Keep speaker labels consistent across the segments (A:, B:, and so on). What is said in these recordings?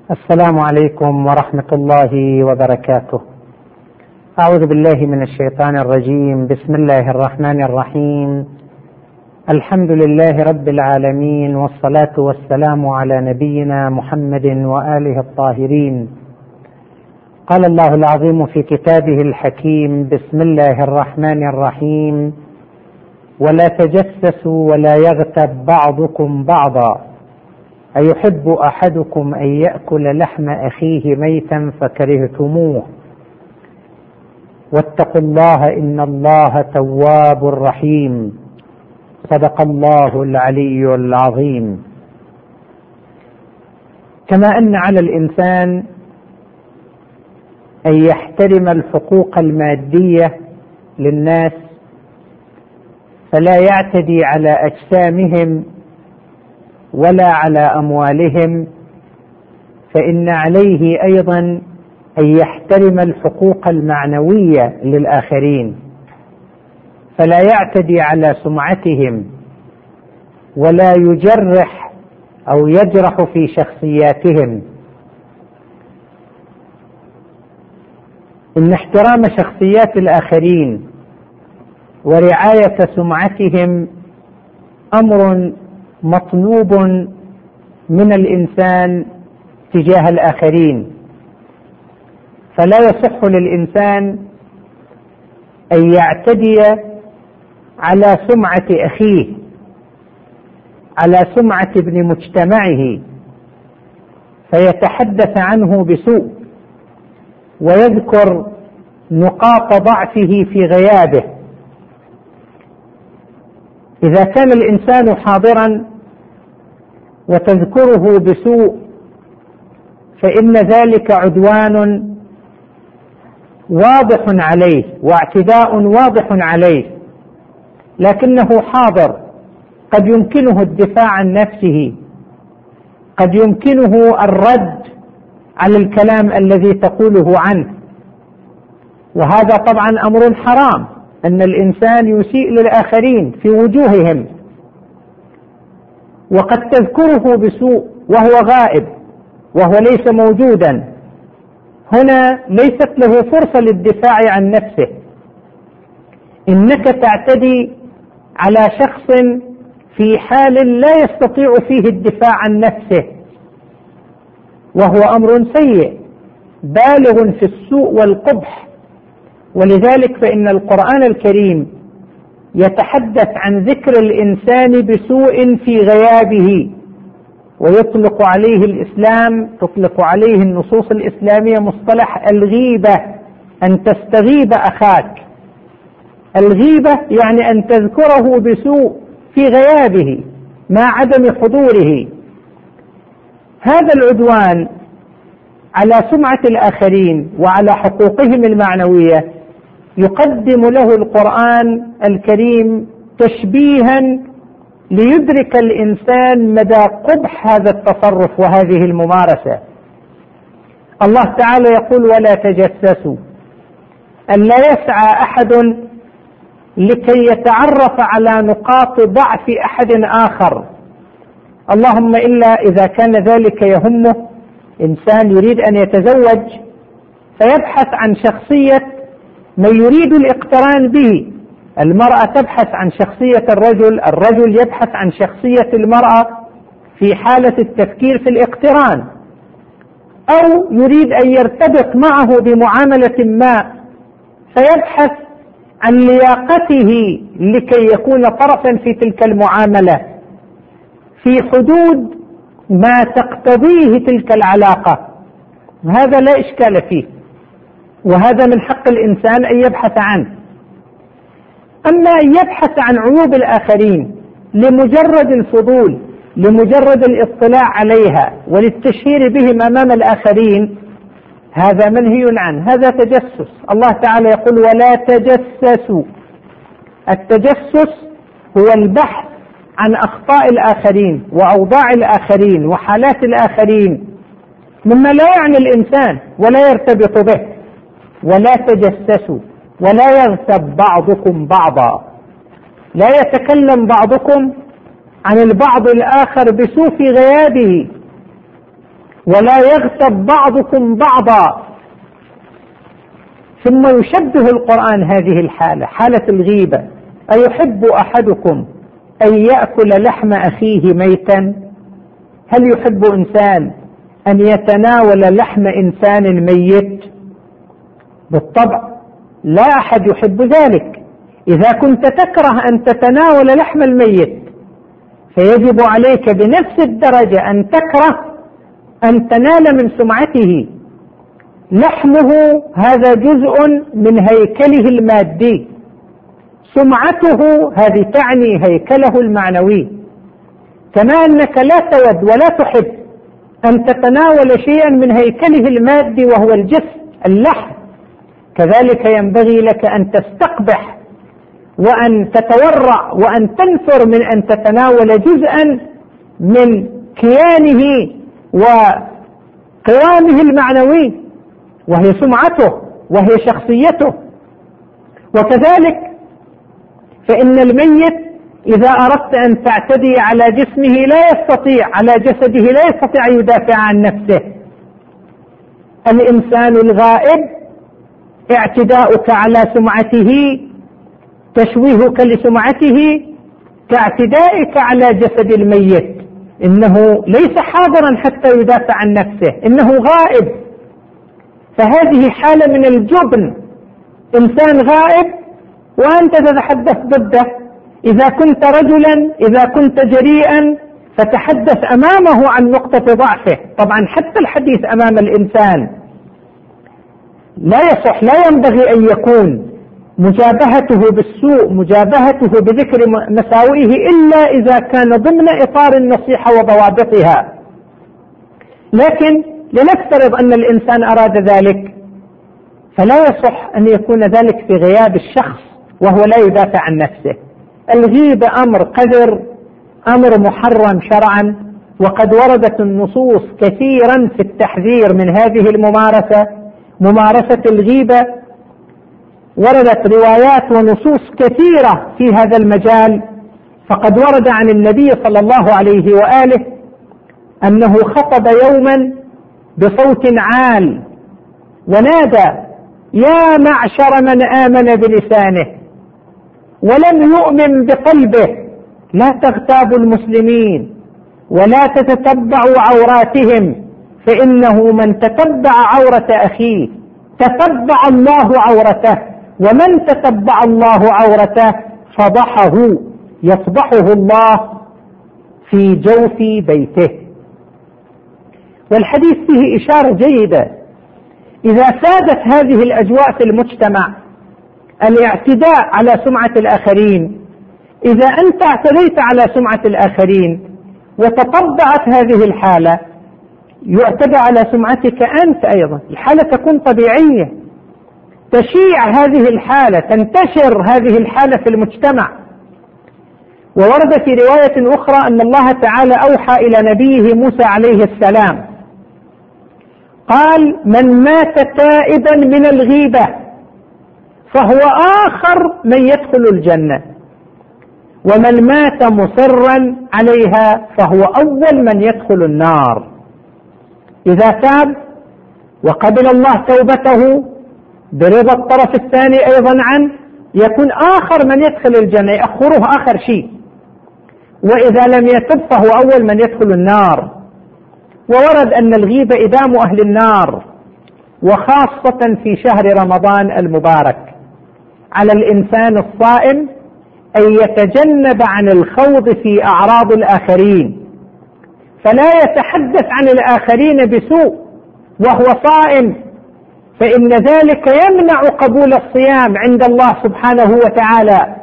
A: السلام عليكم ورحمة الله وبركاته. أعوذ بالله من الشيطان الرجيم. بسم الله الرحمن الرحيم. الحمد لله رب العالمين، والصلاة والسلام على نبينا محمد وآله الطاهرين. قال الله العظيم في كتابه الحكيم: بسم الله الرحمن الرحيم: ولا تجسسوا ولا يغتب بعضكم بعضا أيحب أحدكم أن يأكل لحم أخيه ميتا فكرهتموه واتقوا الله إن الله تواب رحيم. صدق الله العلي العظيم. كما أن على الإنسان أن يحترم الحقوق المادية للناس فلا يعتدي على أجسامهم ولا على أموالهم، فإن عليه أيضا أن يحترم الحقوق المعنوية للآخرين، فلا يعتدي على سمعتهم ولا يجرح أو يجرح في شخصياتهم. إن احترام شخصيات الآخرين ورعاية سمعتهم أمر مطلوب من الإنسان تجاه الآخرين، فلا يصح للإنسان أن يعتدي على سمعة أخيه، على سمعة ابن مجتمعه، فيتحدث عنه بسوء ويذكر نقاط ضعفه في غيابه. إذا كان الإنسان حاضرا وتذكره بسوء فإن ذلك عدوان واضح عليه واعتداء واضح عليه، لكنه حاضر، قد يمكنه الدفاع عن نفسه، قد يمكنه الرد على الكلام الذي تقوله عنه، وهذا طبعا أمر حرام، أن الإنسان يسيء للآخرين في وجوههم، وقد تذكره بسوء وهو غائب وهو ليس موجودا. هنا ليست له فرصة للدفاع عن نفسه. إنك تعتدي على شخص في حال لا يستطيع فيه الدفاع عن نفسه، وهو أمر سيء بالغ في السوء والقبح. ولذلك فإن القرآن الكريم يتحدث عن ذكر الإنسان بسوء في غيابه، ويطلق عليه الإسلام، تطلق عليه النصوص الإسلامية مصطلح الغيبة، أن تستغيب أخاك. الغيبة يعني أن تذكره بسوء في غيابه مع عدم حضوره. هذا العدوان على سمعة الآخرين وعلى حقوقهم المعنوية يقدم له القرآن الكريم تشبيها ليدرك الإنسان مدى قبح هذا التصرف وهذه الممارسة. الله تعالى يقول: ولا تجسسوا، أن لا يسعى أحد لكي يتعرف على نقاط ضعف أحد آخر، اللهم إلا إذا كان ذلك يهمه. إنسان يريد أن يتزوج فيبحث عن شخصية من يريد الاقتران به، المرأة تبحث عن شخصية الرجل، الرجل يبحث عن شخصية المرأة في حالة التفكير في الاقتران، أو يريد أن يرتبط معه بمعاملة ما فيبحث عن لياقته لكي يكون طرفا في تلك المعاملة في حدود ما تقتضيه تلك العلاقة. هذا لا إشكال فيه، وهذا من حق الإنسان أن يبحث عنه. أما أن يبحث عن عيوب الآخرين لمجرد الفضول، لمجرد الاطلاع عليها وللتشهير بهم أمام الآخرين، هذا منهي عنه، هذا تجسس. الله تعالى يقول: ولا تجسسوا. التجسس هو البحث عن أخطاء الآخرين وأوضاع الآخرين وحالات الآخرين مما لا يعني الإنسان ولا يرتبط به. ولا تجسسوا ولا يغتب بعضكم بعضا، لا يتكلم بعضكم عن البعض الآخر بسوء في غيابه. ولا يغتب بعضكم بعضا. ثم يشبه القرآن هذه الحالة، حالة الغيبة: أيحب أحدكم أن يأكل لحم أخيه ميتا؟ هل يحب إنسان أن يتناول لحم إنسان ميت؟ بالطبع لا أحد يحب ذلك. إذا كنت تكره أن تتناول لحم الميت فيجب عليك بنفس الدرجة أن تكره أن تنال من سمعته. لحمه هذا جزء من هيكله المادي، سمعته هذه تعني هيكله المعنوي. كما أنك لا تود ولا تحب أن تتناول شيئا من هيكله المادي وهو الجسم اللحم، كذلك ينبغي لك أن تستقبح وأن تتورع وأن تنفر من أن تتناول جزءا من كيانه وقوامه المعنوي، وهي سمعته وهي شخصيته. وكذلك فإن الميت إذا أردت أن تعتدي على جسمه لا يستطيع، على جسده لا يستطيع أن يدافع عن نفسه. الإنسان الغائب اعتداؤك على سمعته، تشويهك لسمعته كاعتدائك على جسد الميت، إنه ليس حاضرا حتى يدافع عن نفسه، إنه غائب. فهذه حالة من الجبن، إنسان غائب وأنت تتحدث ضده. إذا كنت رجلا، إذا كنت جريئا فتحدث أمامه عن نقطة ضعفه. طبعا حتى الحديث أمام الإنسان لا يصح، لا ينبغي أن يكون مجابهته بالسوء، مجابهته بذكر مساوئه، إلا إذا كان ضمن إطار النصيحة وضوابطها. لكن لنفترض أن الإنسان أراد ذلك، فلا يصح أن يكون ذلك في غياب الشخص وهو لا يدافع عن نفسه. الغيبة أمر قذر، أمر محرم شرعا، وقد وردت النصوص كثيرا في التحذير من هذه الممارسة، ممارسة الغيبة. وردت روايات ونصوص كثيرة في هذا المجال. فقد ورد عن النبي صلى الله عليه وآله أنه خطب يوما بصوت عال ونادى: يا معشر من آمن بلسانه ولم يؤمن بقلبه، لا تغتابوا المسلمين ولا تتتبعوا عوراتهم، فإنه من تتبع عورة أخيه تتبع الله عورته، ومن تتبع الله عورته فضحه يفضحه الله في جوف بيته. والحديث فيه إشارة جيدة. إذا سادت هذه الأجواء في المجتمع، الاعتداء على سمعة الآخرين، إذا أنت اعتديت على سمعة الآخرين وتطبعت هذه الحالة، يعتدى على سمعتك أنت أيضا. الحالة تكون طبيعية، تشيع هذه الحالة، تنتشر هذه الحالة في المجتمع. وورد في رواية أخرى أن الله تعالى أوحى إلى نبيه موسى عليه السلام قال: من مات تائبا من الغيبة فهو آخر من يدخل الجنة، ومن مات مصرا عليها فهو أول من يدخل النار. إذا تاب وقبل الله توبته برضا الطرف الثاني أيضا عنه، يكون آخر من يدخل الجنة، يأخره آخر شيء. وإذا لم يتب فهو أول من يدخل النار. وورد أن الغيبة إدام أهل النار، وخاصة في شهر رمضان المبارك. على الإنسان الصائم أن يتجنب عن الخوض في أعراض الآخرين، فلا يتحدث عن الآخرين بسوء وهو صائم، فإن ذلك يمنع قبول الصيام عند الله سبحانه وتعالى.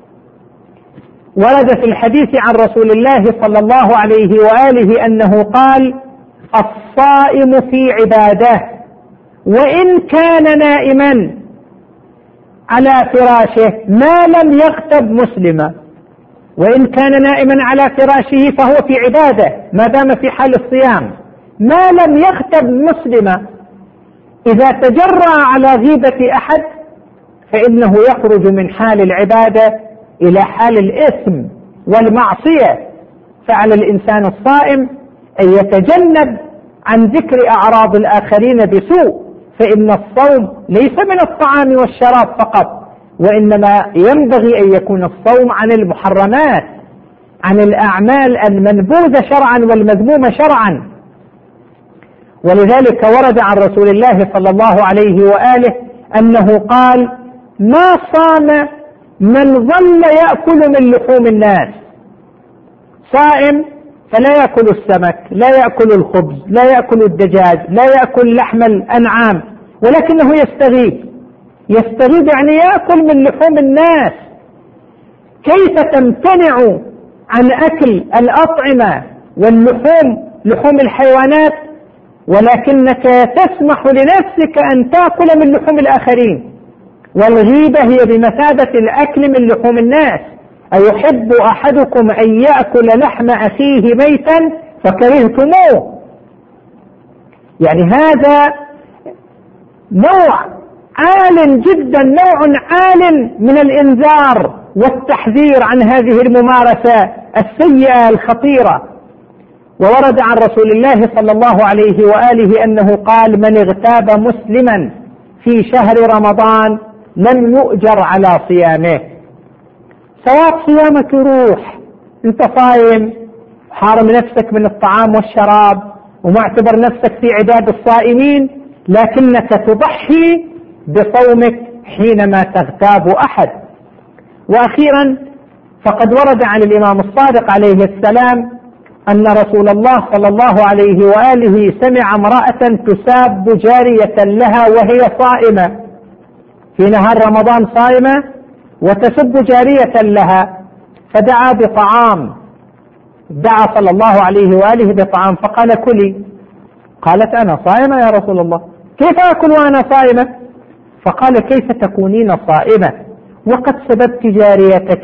A: ورد في الحديث عن رسول الله صلى الله عليه وآله أنه قال: الصائم في عباده وإن كان نائما على فراشه ما لم يغتب مسلما. وإن كان نائما على فراشه فهو في عباده ما دام في حال الصيام، ما لم يغتب مسلما. إذا تجرأ على غيبة أحد فإنه يخرج من حال العبادة إلى حال الإثم والمعصية. فعلى الإنسان الصائم أن يتجنب عن ذكر أعراض الآخرين بسوء، فإن الصوم ليس من الطعام والشراب فقط، وإنما ينبغي أن يكون الصوم عن المحرمات، عن الأعمال المنبوذة شرعا والمذمومة شرعا. ولذلك ورد عن رسول الله صلى الله عليه وآله أنه قال: ما صام من ظل يأكل من لحوم الناس. صائم فلا يأكل السمك، لا يأكل الخبز، لا يأكل الدجاج، لا يأكل لحم الأنعام، ولكنه يستغيب يعني يأكل من لحوم الناس. كيف تمتنع عن أكل الأطعمة واللحوم، لحوم الحيوانات، ولكنك تسمح لنفسك أن تأكل من لحوم الآخرين؟ والغيبة هي بمثابة الأكل من لحوم الناس. أيحب أحدكم أن يأكل لحم أخيه ميتا فكرهتموه؟ يعني هذا نوع عال جدا، نوع عال من الإنذار والتحذير عن هذه الممارسة السيئة الخطيرة. وورد عن رسول الله صلى الله عليه وآله أنه قال: من اغتاب مسلما في شهر رمضان لم يؤجر على صيامه. سواء صيامك روح، انت صايم حارم نفسك من الطعام والشراب ومعتبر نفسك في عداد الصائمين، لكنك تضحي بصومك حينما تغتاب أحد. وأخيرا فقد ورد عن الإمام الصادق عليه السلام أن رسول الله صلى الله عليه وآله سمع امرأة تساب جارية لها وهي صائمة، في نهار رمضان صائمة وتسب جارية لها، فدعا بطعام، دعا صلى الله عليه وآله بطعام، فقال: كلي. قالت: أنا صائمة يا رسول الله، كيف أكل وأنا صائمة؟ فقال: كيف تكونين صائمة وقد سببت جاريتك؟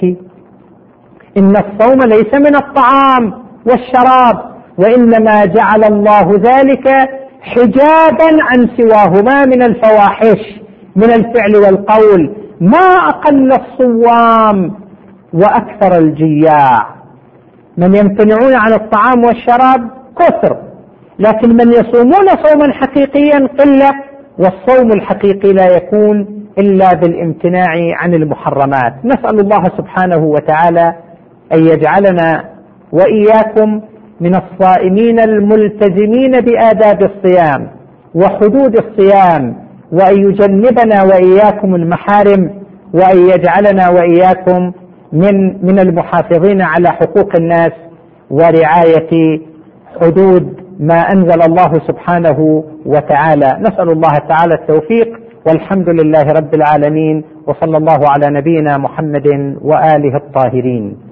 A: إن الصوم ليس من الطعام والشراب، وإنما جعل الله ذلك حجابا عن سواهما من الفواحش، من الفعل والقول. ما أقل الصوام وأكثر الجياع. من يمتنعون عن الطعام والشراب كثر، لكن من يصومون صوما حقيقيا قلة، والصوم الحقيقي لا يكون إلا بالامتناع عن المحرمات. نسأل الله سبحانه وتعالى أن يجعلنا وإياكم من الصائمين الملتزمين بآداب الصيام وحدود الصيام، وأن يجنبنا وإياكم المحارم، وأن يجعلنا وإياكم من المحافظين على حقوق الناس ورعاية حدود ما أنزل الله سبحانه وتعالى. نسأل الله تعالى التوفيق، والحمد لله رب العالمين، وصلى الله على نبينا محمد وآله الطاهرين.